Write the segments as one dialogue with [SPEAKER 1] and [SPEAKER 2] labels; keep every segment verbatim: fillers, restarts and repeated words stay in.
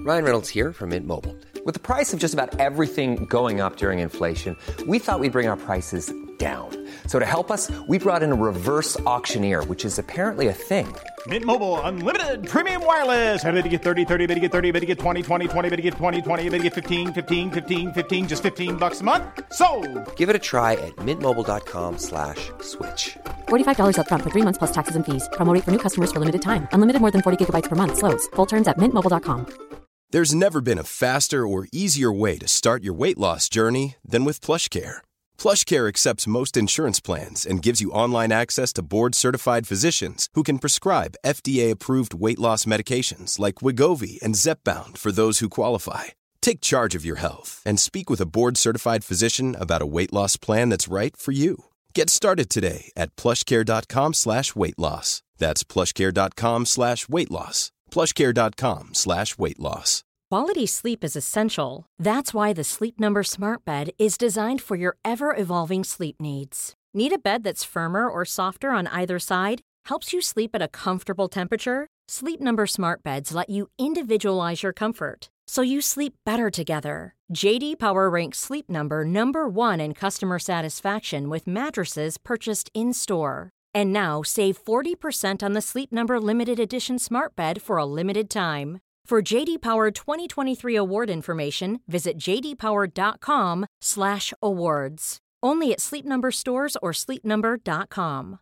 [SPEAKER 1] Ryan Reynolds here from Mint Mobile. With the price of just about everything going up during inflation, we thought we'd bring our prices down. So to help us, we brought in a reverse auctioneer, which is apparently a thing.
[SPEAKER 2] Mint Mobile Unlimited Premium Wireless. How to get thirty, thirty, how to get thirty, how to get twenty, twenty, twenty, how to get twenty, twenty, how to get fifteen, fifteen, fifteen, fifteen, just fifteen bucks a month? Sold!
[SPEAKER 1] Give it a try at mintmobile.com slash switch.
[SPEAKER 3] forty-five dollars up front for three months plus taxes and fees. Promo rate for new customers for limited time. Unlimited more than forty gigabytes per month. Slows full terms at mint mobile dot com.
[SPEAKER 4] There's never been a faster or easier way to start your weight loss journey than with PlushCare. PlushCare accepts most insurance plans and gives you online access to board-certified physicians who can prescribe F D A-approved weight loss medications like Wegovy and Zepbound for those who qualify. Take charge of your health and speak with a board-certified physician about a weight loss plan that's right for you. Get started today at plushcare.com slash weight loss. That's plushcare.com slash weight loss. plushcare.com slash weight loss.
[SPEAKER 5] Quality sleep is essential. That's why the Sleep Number Smart Bed is designed for your ever-evolving sleep needs. Need a bed that's firmer or softer on either side? Helps you sleep at a comfortable temperature? Sleep Number Smart Beds let you individualize your comfort, so you sleep better together. J D Power ranks Sleep Number number one in customer satisfaction with mattresses purchased in-store. And now save forty percent on the Sleep Number Limited Edition Smart Bed for a limited time. For J D Power twenty twenty-three award information, visit jdpower.com slash awards. Only at Sleep Number stores or sleep number dot com.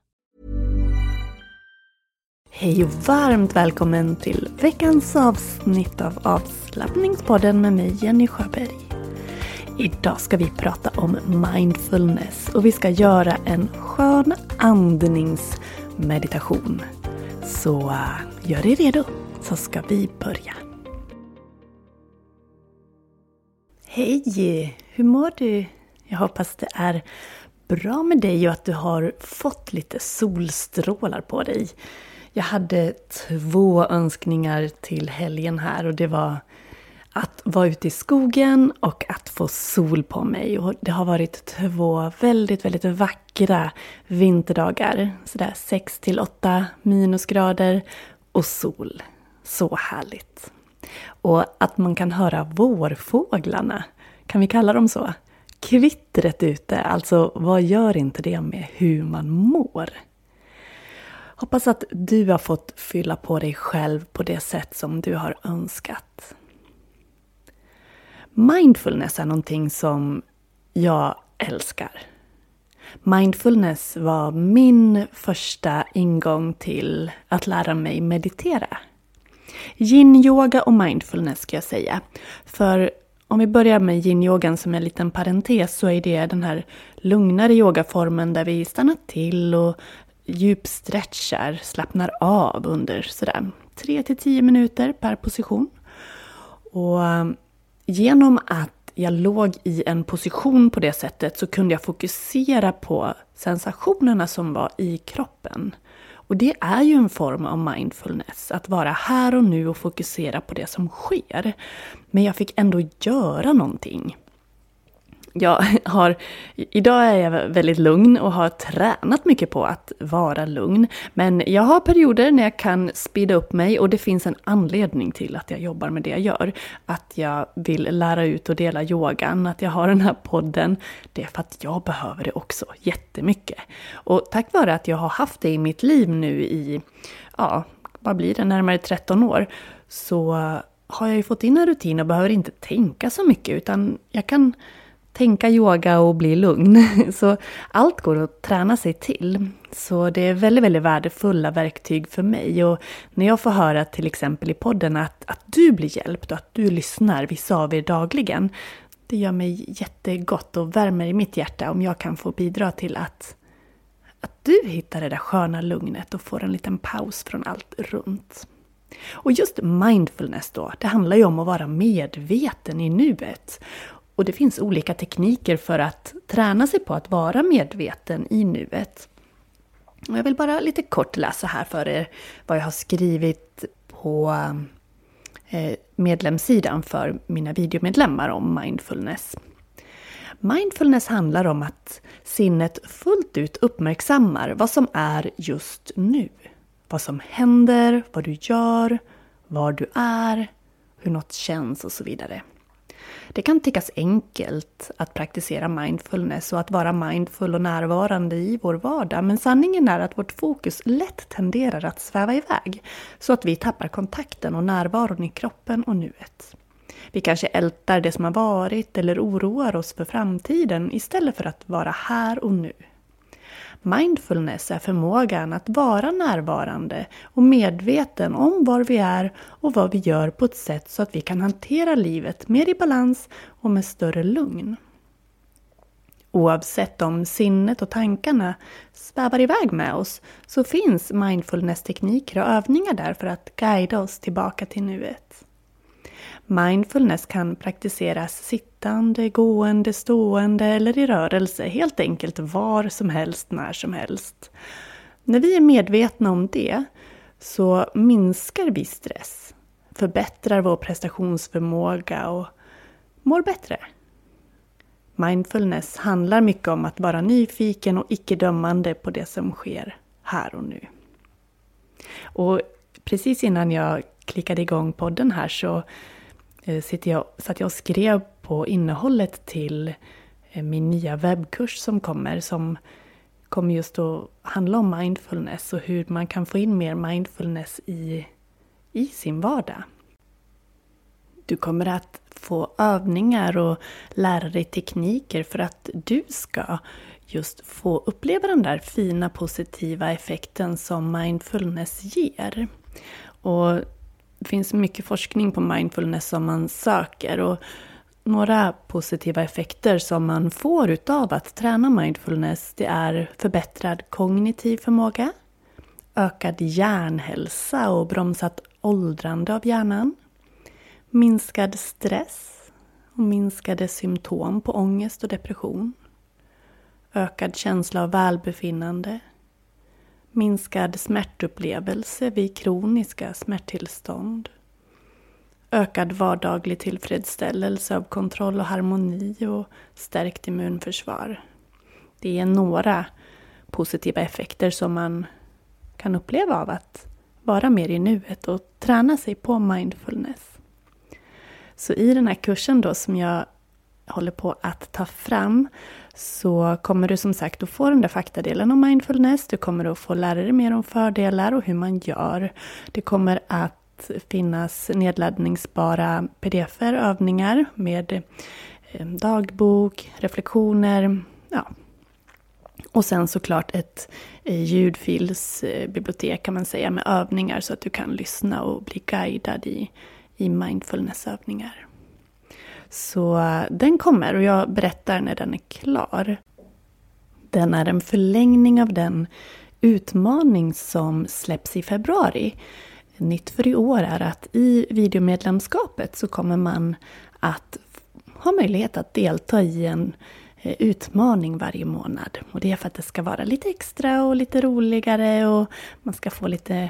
[SPEAKER 6] Hej och varmt välkommen till veckans avsnitt av Avslappningspodden med mig, Jenny Sjöberg. Idag ska vi prata om mindfulness och vi ska göra en skön andningsmeditation. Så uh, gör dig redo, så ska vi börja. Hej, hur mår du? Jag hoppas det är bra med dig och att du har fått lite solstrålar på dig. Jag hade två önskningar till helgen här och det var att vara ute i skogen och att få sol på mig. Och det har varit två väldigt, väldigt vackra vinterdagar. Sådär sex till åtta minusgrader och sol. Så härligt. Och att man kan höra vårfåglarna. Kan vi kalla dem så? Kvittret ute. Alltså vad gör inte det med hur man mår? Hoppas att du har fått fylla på dig själv på det sätt som du har önskat. Mindfulness är någonting som jag älskar. Mindfulness var min första ingång till att lära mig meditera. Yin-yoga och mindfulness ska jag säga. För om vi börjar med yin-yogan som en liten parentes så är det den här lugnare yogaformen där vi stannar till och djupstretchar, slappnar av under sådär tre till tio minuter per position. Och genom att jag låg i en position på det sättet så kunde jag fokusera på sensationerna som var i kroppen. Och det är ju en form av mindfulness, att vara här och nu och fokusera på det som sker. Men jag fick ändå göra någonting. Jag har, idag är jag väldigt lugn och har tränat mycket på att vara lugn. Men jag har perioder när jag kan speeda upp mig och det finns en anledning till att jag jobbar med det jag gör. Att jag vill lära ut och dela yogan, att jag har den här podden. Det är för att jag behöver det också jättemycket. Och tack vare att jag har haft det i mitt liv nu i, ja, vad blir det, närmare tretton år. Så har jag ju fått in en rutin och behöver inte tänka så mycket utan jag kan tänka yoga och bli lugn. Så allt går att träna sig till. Så det är väldigt, väldigt värdefulla verktyg för mig. Och när jag får höra till exempel i podden att, att du blir hjälpt och att du lyssnar vissa av er dagligen. Det gör mig jättegott och värmer i mitt hjärta om jag kan få bidra till att, att du hittar det där sköna lugnet och får en liten paus från allt runt. Och just mindfulness då, det handlar ju om att vara medveten i nuet. Och det finns olika tekniker för att träna sig på att vara medveten i nuet. Och jag vill bara lite kort läsa här för er vad jag har skrivit på medlemssidan för mina videomedlemmar om mindfulness. Mindfulness handlar om att sinnet fullt ut uppmärksammar vad som är just nu. Vad som händer, vad du gör, var du är, hur något känns och så vidare. Det kan tyckas enkelt att praktisera mindfulness och att vara mindful och närvarande i vår vardag. Men sanningen är att vårt fokus lätt tenderar att sväva iväg så att vi tappar kontakten och närvaron i kroppen och nuet. Vi kanske ältar det som har varit eller oroar oss för framtiden istället för att vara här och nu. Mindfulness är förmågan att vara närvarande och medveten om var vi är och vad vi gör på ett sätt så att vi kan hantera livet mer i balans och med större lugn. Oavsett om sinnet och tankarna svävar iväg med oss så finns mindfulness-tekniker och övningar där för att guida oss tillbaka till nuet. Mindfulness kan praktiseras sittande, gående, stående eller i rörelse, helt enkelt var som helst, när som helst. När vi är medvetna om det så minskar vi stress, förbättrar vår prestationsförmåga och mår bättre. Mindfulness handlar mycket om att vara nyfiken och icke-dömande på det som sker här och nu. Och precis innan jag klickade igång podden här så Sitter jag, satt jag och skrev på innehållet till min nya webbkurs som kommer. Som kommer just att handla om mindfulness och hur man kan få in mer mindfulness i, i sin vardag. Du kommer att få övningar och lära dig tekniker för att du ska just få uppleva den där fina positiva effekten som mindfulness ger. Och det finns mycket forskning på mindfulness som man söker och några positiva effekter som man får utav att träna mindfulness det är förbättrad kognitiv förmåga, ökad hjärnhälsa och bromsat åldrande av hjärnan, minskad stress och minskade symptom på ångest och depression, ökad känsla av välbefinnande, minskad smärtupplevelse vid kroniska smärttillstånd. Ökad vardaglig tillfredsställelse av kontroll och harmoni och stärkt immunförsvar. Det är några positiva effekter som man kan uppleva av att vara mer i nuet och träna sig på mindfulness. Så i den här kursen då som jag håller på att ta fram så kommer du som sagt att få den där faktadelen om mindfulness. Du kommer att få lära dig mer om fördelar och hur man gör. Det kommer att finnas nedladdningsbara pdf-er, övningar med dagbok, reflektioner. Ja. Och sen såklart ett ljudfilsbibliotek kan man säga med övningar så att du kan lyssna och bli guidad i, i mindfulnessövningar. Så den kommer och jag berättar när den är klar. Den är en förlängning av den utmaning som släpps i februari. Nytt för i år är att i videomedlemskapet så kommer man att ha möjlighet att delta i en utmaning varje månad. Och det är för att det ska vara lite extra och lite roligare och man ska få lite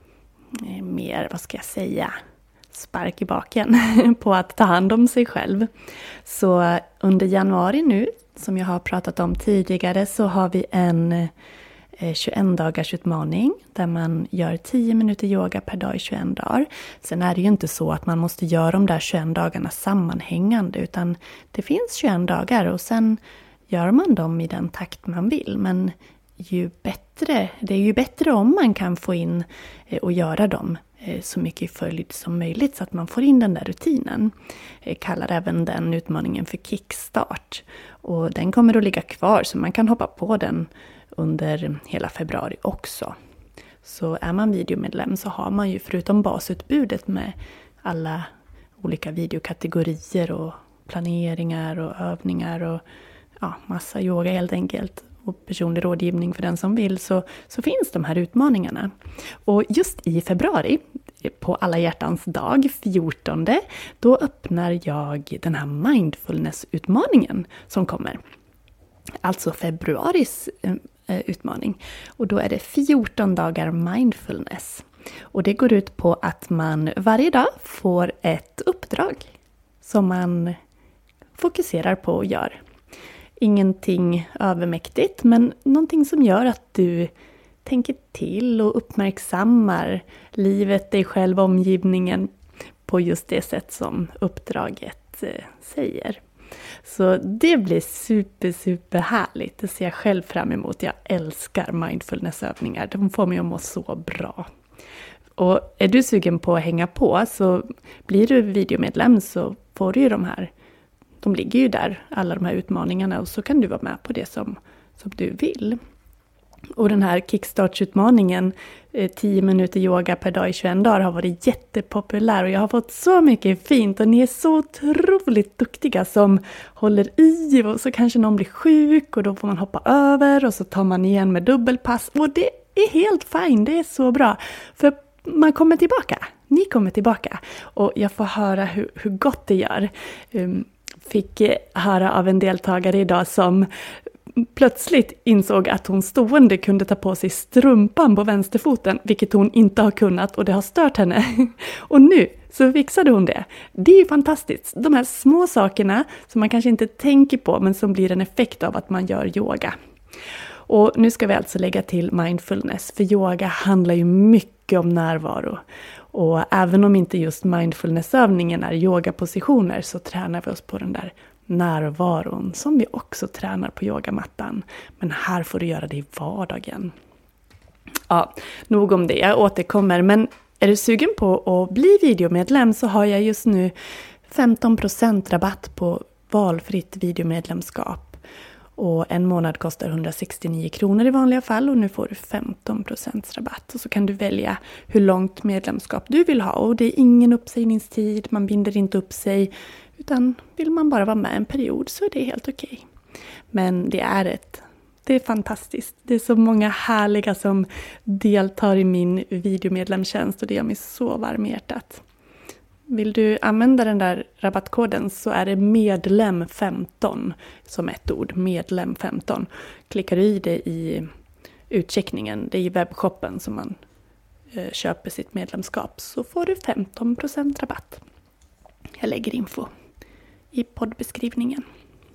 [SPEAKER 6] mer, vad ska jag säga, spark i baken på att ta hand om sig själv. Så under januari nu, som jag har pratat om tidigare, så har vi en tjugoett dagars utmaning där man gör tio minuter yoga per dag i tjugoett dagar. Sen är det ju inte så att man måste göra de där tjugoett dagarna sammanhängande, utan det finns tjugoett dagar och sen gör man dem i den takt man vill. Men ju bättre, det är ju bättre om man kan få in och göra dem så mycket i följd som möjligt så att man får in den där rutinen. Jag kallar även den utmaningen för kickstart. Och den kommer att ligga kvar så man kan hoppa på den under hela februari också. Så är man videomedlem så har man ju förutom basutbudet med alla olika videokategorier och planeringar och övningar och ja, massa yoga helt enkelt och personlig rådgivning för den som vill, så, så finns de här utmaningarna. Och just i februari, på alla hjärtans dag, fjortonde, då öppnar jag den här mindfulness-utmaningen som kommer. Alltså februaris eh, utmaning. Och då är det fjorton dagar mindfulness. Och det går ut på att man varje dag får ett uppdrag som man fokuserar på och gör. Ingenting övermäktigt, men någonting som gör att du tänker till och uppmärksammar livet, dig själv, omgivningen på på just det sätt som uppdraget eh, säger. Så det blir super, super härligt. Det ser jag själv fram emot. Jag älskar mindfulnessövningar. De får mig att må så bra. Och är du sugen på att hänga på, så blir du videomedlem så får du ju de här. De ligger ju där, alla de här utmaningarna, och så kan du vara med på det som, som du vill. Och den här kickstartsutmaningen, tio minuter yoga per dag i tjugoett dagar, har varit jättepopulär. Och jag har fått så mycket fint, och ni är så otroligt duktiga som håller i. Och så kanske någon blir sjuk och då får man hoppa över, och så tar man igen med dubbelpass. Och det är helt fint, det är så bra. För man kommer tillbaka, ni kommer tillbaka. Och jag får höra hur, hur gott det gör. Um, fick höra av en deltagare idag som plötsligt insåg att hon stående kunde ta på sig strumpan på vänsterfoten, vilket hon inte har kunnat, och det har stört henne. Och nu så fixade hon det. Det är ju fantastiskt. De här små sakerna som man kanske inte tänker på, men som blir en effekt av att man gör yoga. Och nu ska vi alltså lägga till mindfulness, för yoga handlar ju mycket om närvaro. Och även om inte just mindfulnessövningen är yogapositioner, så tränar vi oss på den där närvaron som vi också tränar på yogamattan. Men här får du göra det i vardagen. Ja, nog om det. Jag återkommer. Men är du sugen på att bli videomedlem, så har jag just nu femton procent rabatt på valfritt videomedlemskap. Och en månad kostar hundrasextionio kronor i vanliga fall, och nu får du femton procent rabatt. Och så kan du välja hur långt medlemskap du vill ha. Och det är ingen uppsägningstid, man binder inte upp sig. Utan vill man bara vara med en period, så är det helt okej. Men det är ett, det är fantastiskt. Det är så många härliga som deltar i min videomedlemstjänst, och det gör mig så varm i hjärtat. Vill du använda den där rabattkoden, så är det medlem femton som ett ord, medlem femton. Klickar du i det i utcheckningen, det är i webbshoppen som man eh, köper sitt medlemskap, så får du femton procent rabatt. Jag lägger info i poddbeskrivningen.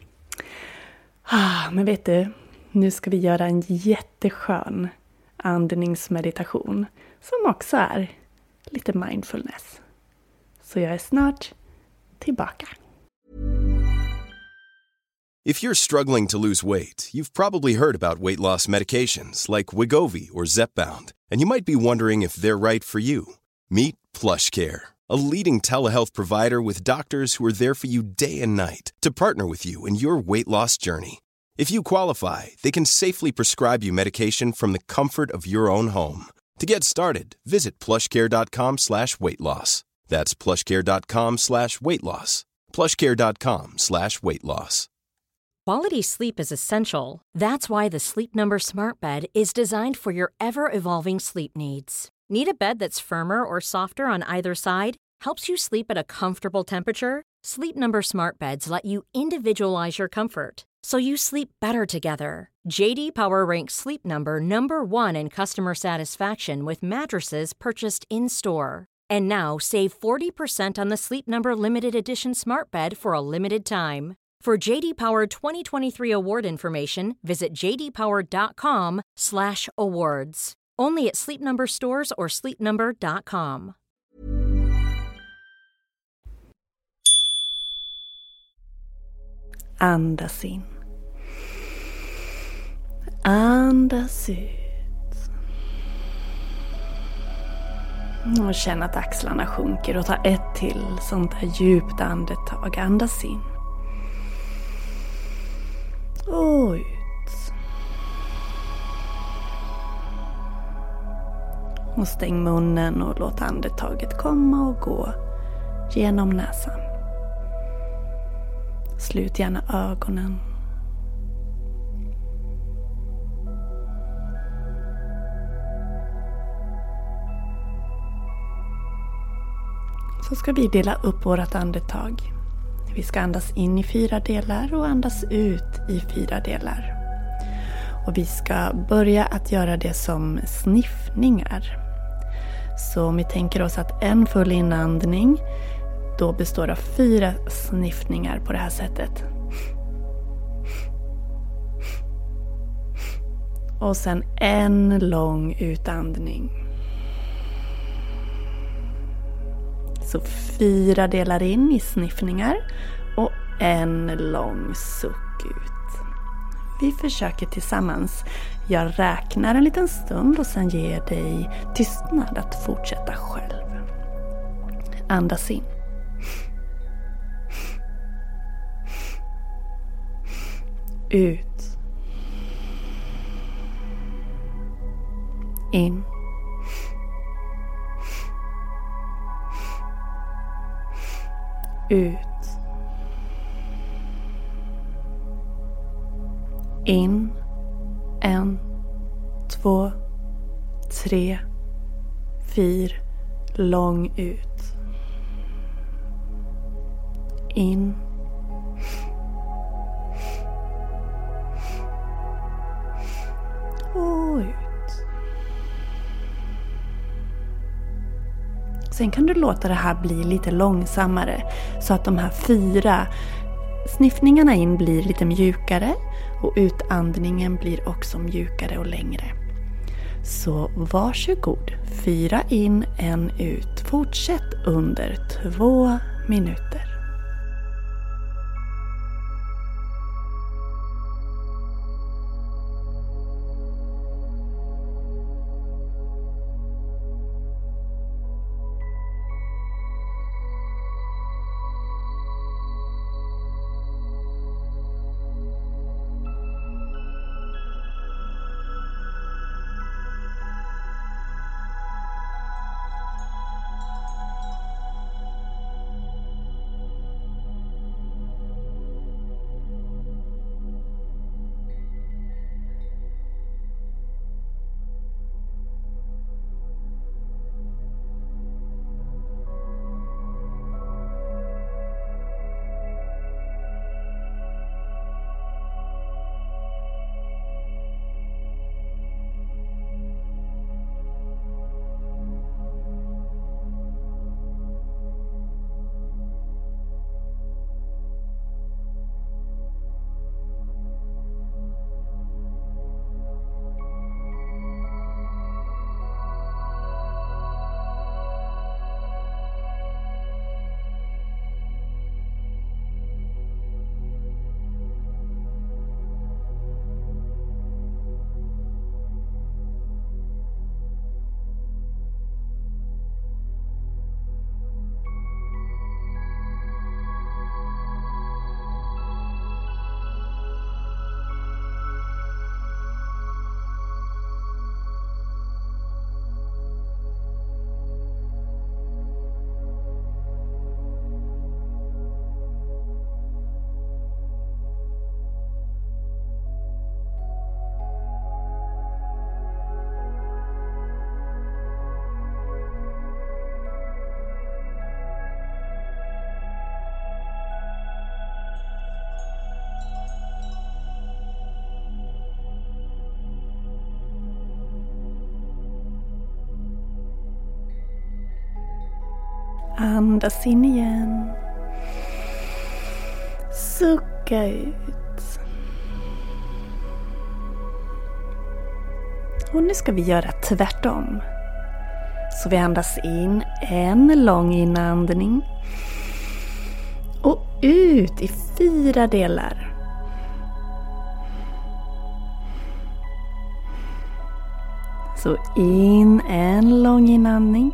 [SPEAKER 6] Ah, men vet du, nu ska vi göra en jätteskön andningsmeditation som också är lite mindfulness. Så jag är snart tillbaka.
[SPEAKER 4] If you're struggling to lose weight, you've probably heard about weight loss medications like Wegovy or Zepbound, and you might be wondering if they're right for you. Meet PlushCare, a leading telehealth provider with doctors who are there for you day and night to partner with you in your weight loss journey. If you qualify, they can safely prescribe you medication from the comfort of your own home. To get started, visit plushcare.com slash weight loss. That's plushcare.com slash weight loss. plushcare.com slash weight loss.
[SPEAKER 5] Quality sleep is essential. That's why the Sleep Number Smart Bed is designed for your ever-evolving sleep needs. Need a bed that's firmer or softer on either side? Helps you sleep at a comfortable temperature? Sleep Number Smart Beds let you individualize your comfort, so you sleep better together. J D Power ranks Sleep Number number one in customer satisfaction with mattresses purchased in-store. And now save forty percent on the Sleep Number Limited Edition Smart Bed for a limited time. For J D Power twenty twenty-three award information, visit jdpower.com slash awards. Only at Sleep Number stores or sleep number dot com.
[SPEAKER 6] Andas in. Andas ut. Och känn att axlarna sjunker, och ta ett till sånt där djupt andetag. Andas in. Och ut. Och stäng munnen och låt andetaget komma och gå genom näsan. Slut gärna ögonen. Så ska vi dela upp vårt andetag. Vi ska andas in i fyra delar och andas ut i fyra delar. Och vi ska börja att göra det som sniffningar. Så om vi tänker oss att en full inandning då består av fyra sniffningar på det här sättet. Och sen en lång utandning. Så fyra delar in i sniffningar och en lång suck ut. Vi försöker tillsammans. Jag räknar en liten stund och sen ger dig tystnad att fortsätta själv. Andas in. Ut. In. Ut. In. En, två, tre, fyra. Lång ut. In. Och ut. Sen kan du låta det här bli lite långsammare så att de här fyra sniffningarna in blir lite mjukare och utandningen blir också mjukare och längre. Så varsågod, fyra in, en ut. Fortsätt under två minuter. Andas in igen. Sucka ut. Och nu ska vi göra tvärtom. Så vi andas in en lång inandning. Och ut i fyra delar. Så in en lång inandning.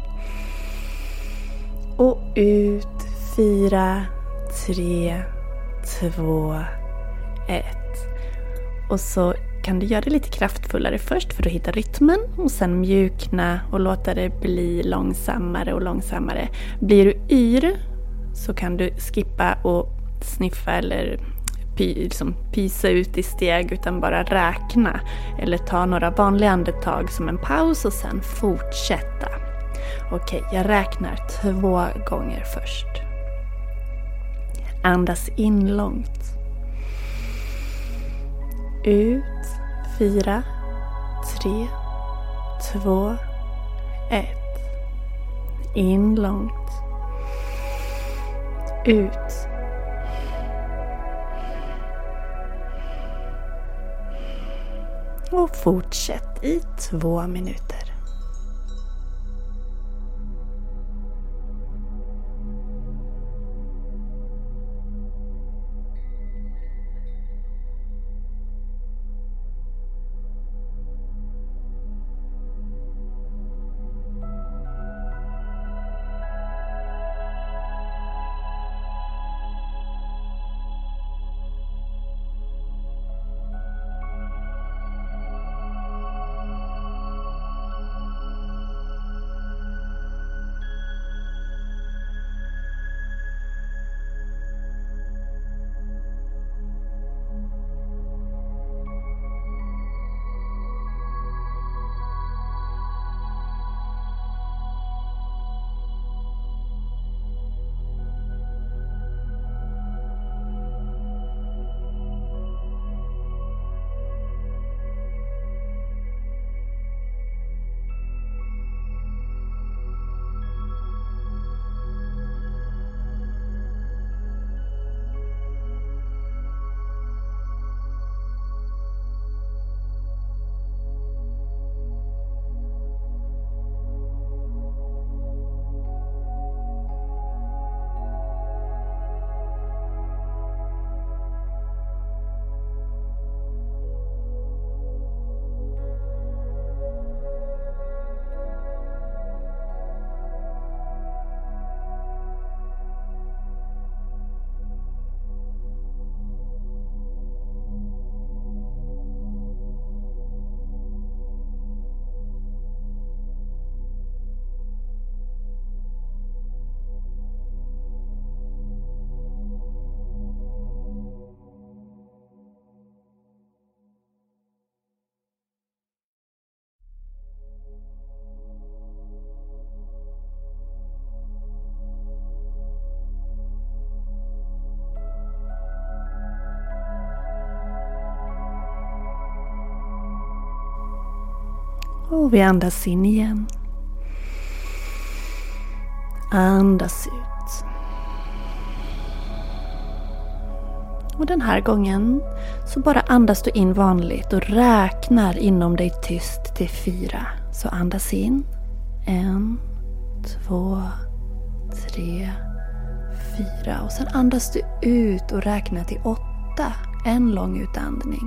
[SPEAKER 6] Och ut, fyra, tre, två, ett. Och så kan du göra det lite kraftfullare först för att hitta rytmen. Och sen mjukna och låta det bli långsammare och långsammare. Blir du yr så kan du skippa och sniffa eller py, liksom pysa ut i steg utan bara räkna. Eller ta några vanliga andetag som en paus och sen fortsätta. Okej, jag räknar två gånger först. Andas in långt. Ut, fyra, tre, två, ett. In långt. Ut. Och fortsätt i två minuter. Och vi andas in igen. Andas ut. Och den här gången så bara andas du in vanligt och räknar inom dig tyst till fyra. Så andas in. En, två, tre, fyra. Och sen andas du ut och räknar till åtta. En lång utandning.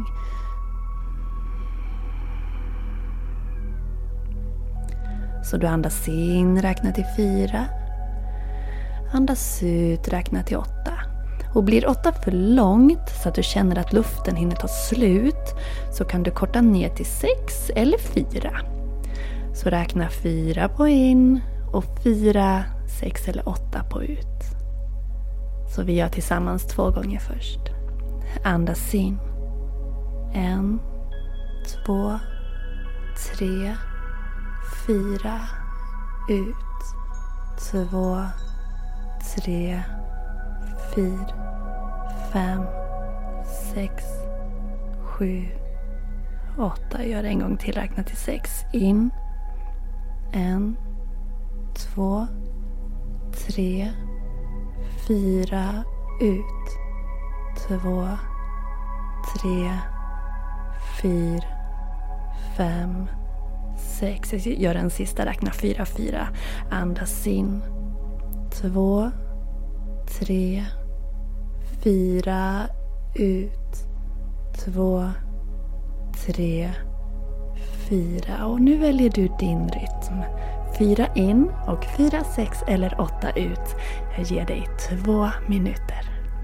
[SPEAKER 6] Så du andas in, räknar till fyra. Andas ut, räknar till åtta. Och blir åtta för långt så att du känner att luften hinner ta slut, så kan du korta ner till sex eller fyra. Så räkna fyra på in och fyra, sex eller åtta på ut. Så vi gör tillsammans två gånger först. Andas in. En, två, tre, fyra. Ut. Två, tre, fyra, fem, sex, sju, åtta. Gör det en gång till. Räkna till sex. In. En, två, tre, fyra. Ut. Två, tre, fyra, fem, sex. Jag gör en sista. Räkna fyra, fyra. Andas in. Två, tre, fyra. Ut. Två, tre, fyra. Och nu väljer du din rytm. Fyra in och fyra, sex eller åtta ut. Jag ger dig två minuter.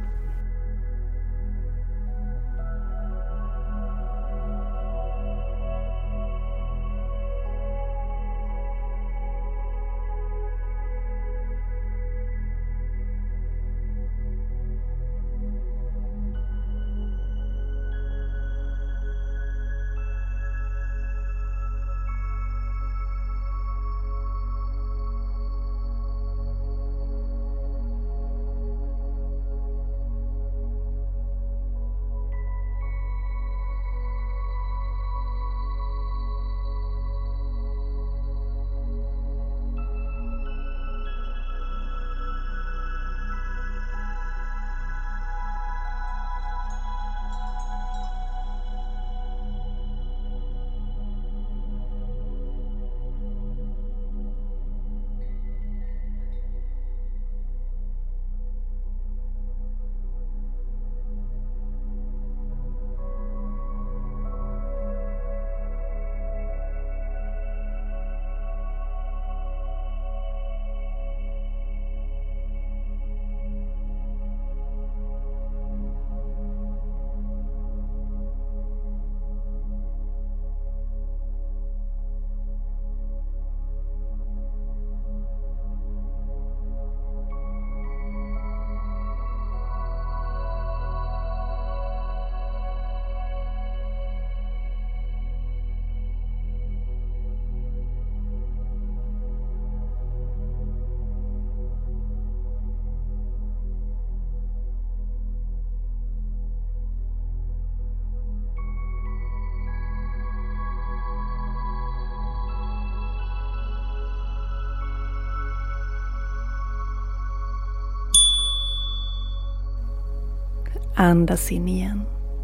[SPEAKER 6] Andas in igen.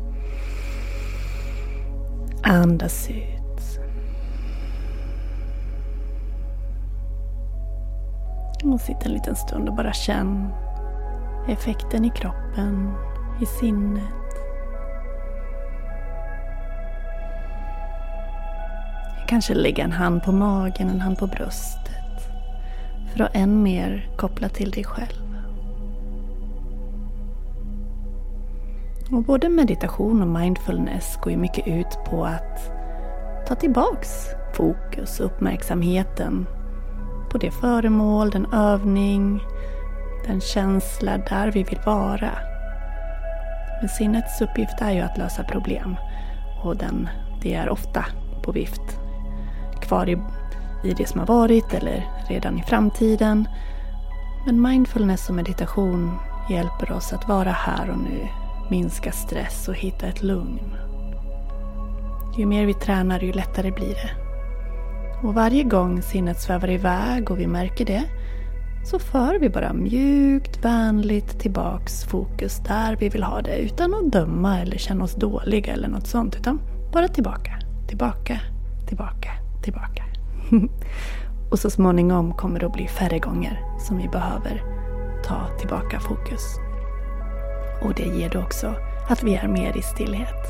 [SPEAKER 6] Andas ut. Och sitt en liten stund och bara känn effekten i kroppen, i sinnet. Kanske lägga en hand på magen, en hand på bröstet. För att än mer koppla till dig själv. Och både meditation och mindfulness går ju mycket ut på att ta tillbaks fokus och uppmärksamheten på det föremål, den övning, den känsla där vi vill vara. Men sinnets uppgift är ju att lösa problem, och den, det är ofta på vift kvar i, i det som har varit eller redan i framtiden. Men mindfulness och meditation hjälper oss att vara här och nu, minska stress och hitta ett lugn. Ju mer vi tränar, ju lättare blir det. Och varje gång sinnet svävar iväg och vi märker det, så för vi bara mjukt, vänligt tillbaks fokus där vi vill ha det. Utan att döma eller känna oss dåliga eller något sånt. Utan bara tillbaka, tillbaka, tillbaka, tillbaka. Och så småningom kommer det att bli färre gånger som vi behöver ta tillbaka fokus. Och det ger då också att vi är mer i stillhet.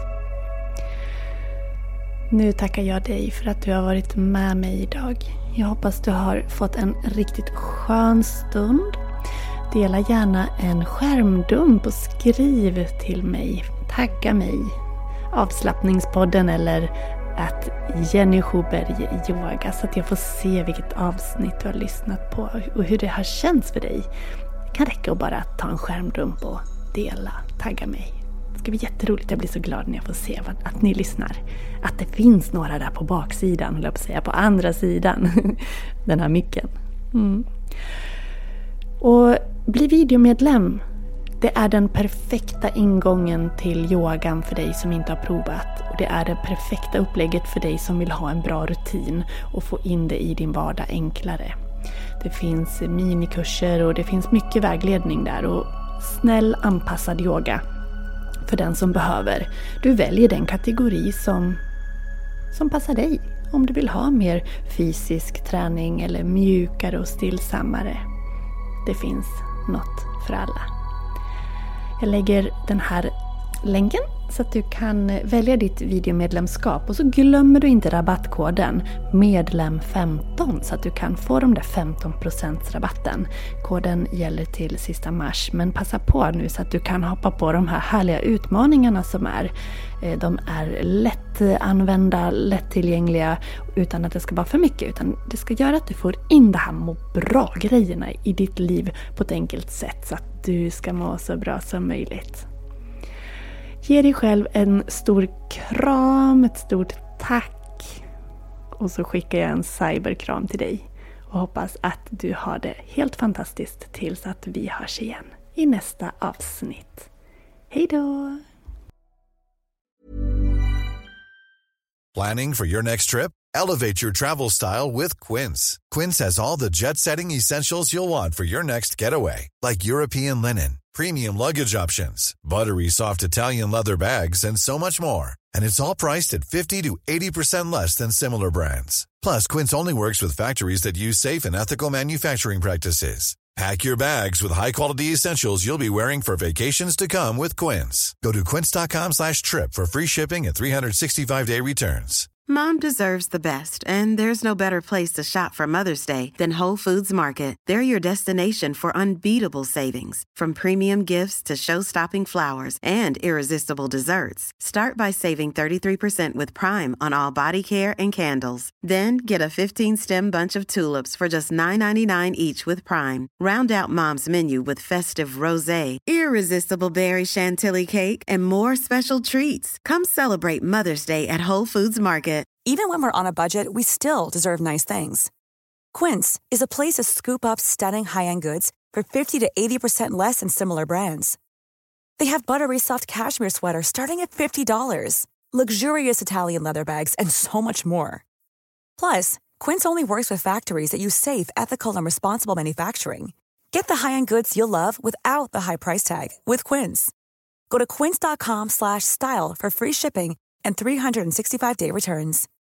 [SPEAKER 6] Nu tackar jag dig för att du har varit med mig idag. Jag hoppas du har fått en riktigt skön stund. Dela gärna en skärmdump och skriv till mig. Tagga mig. Avslappningspodden eller att Jenny Schuberg yoga, så att jag får se vilket avsnitt du har lyssnat på och hur det har känts för dig. Det kan räcka att bara ta en skärmdump och dela. Tagga mig. Det ska bli jätteroligt. Jag blir så glad när jag får se att ni lyssnar. Att det finns några där på baksidan, eller på att säga på andra sidan. Den här micken. Mm. Och bli videomedlem. Det är den perfekta ingången till yogan för dig som inte har provat. Och det är det perfekta upplägget för dig som vill ha en bra rutin och få in det i din vardag enklare. Det finns minikurser och det finns mycket vägledning där. Och snäll anpassad yoga för den som behöver. Du väljer den kategori som, som passar dig. Om du vill ha mer fysisk träning eller mjukare och stillsammare. Det finns något för alla. Jag lägger den här länken så att du kan välja ditt videomedlemskap. Och så glömmer du inte rabattkoden medlem femton så att du kan få de där femton procent rabatten. Koden gäller till sista mars, men passa på nu så att du kan hoppa på de här härliga utmaningarna som är. De är lätt använda, lättillgängliga utan att det ska vara för mycket. Utan det ska göra att du får in det här må bra grejerna i ditt liv på ett enkelt sätt så att du ska må så bra som möjligt. Ge dig själv en stor kram, ett stort tack. Och så skickar jag en cyberkram till dig. Och hoppas att du har det helt fantastiskt tills att vi hörs igen i nästa avsnitt. Hej då!
[SPEAKER 7] Planning for your next trip? Elevate your travel style with Quince. Quince has all the jet-setting essentials you'll want for your next getaway. Like European linen, premium luggage options, buttery soft Italian leather bags, and so much more. And it's all priced at fifty to eighty percent less than similar brands. Plus, Quince only works with factories that use safe and ethical manufacturing practices. Pack your bags with high-quality essentials you'll be wearing for vacations to come with Quince. Go to quince.com slash trip for free shipping and three sixty-five day returns.
[SPEAKER 8] Mom deserves the best, and there's no better place to shop for Mother's Day than Whole Foods Market. They're your destination for unbeatable savings, from premium gifts to show-stopping flowers and irresistible desserts. Start by saving thirty-three percent with Prime on all body care and candles. Then get a fifteen-stem bunch of tulips for just nine ninety-nine each with Prime. Round out Mom's menu with festive rosé, irresistible berry chantilly cake, and more special treats. Come celebrate Mother's Day at Whole Foods Market.
[SPEAKER 9] Even when we're on a budget, we still deserve nice things. Quince is a place to scoop up stunning high-end goods for fifty to eighty percent less than similar brands. They have buttery soft cashmere sweaters starting at fifty dollars, luxurious Italian leather bags, and so much more. Plus, Quince only works with factories that use safe, ethical, and responsible manufacturing. Get the high-end goods you'll love without the high price tag with Quince. Go to quince.com slash style for free shipping and three sixty-five day returns.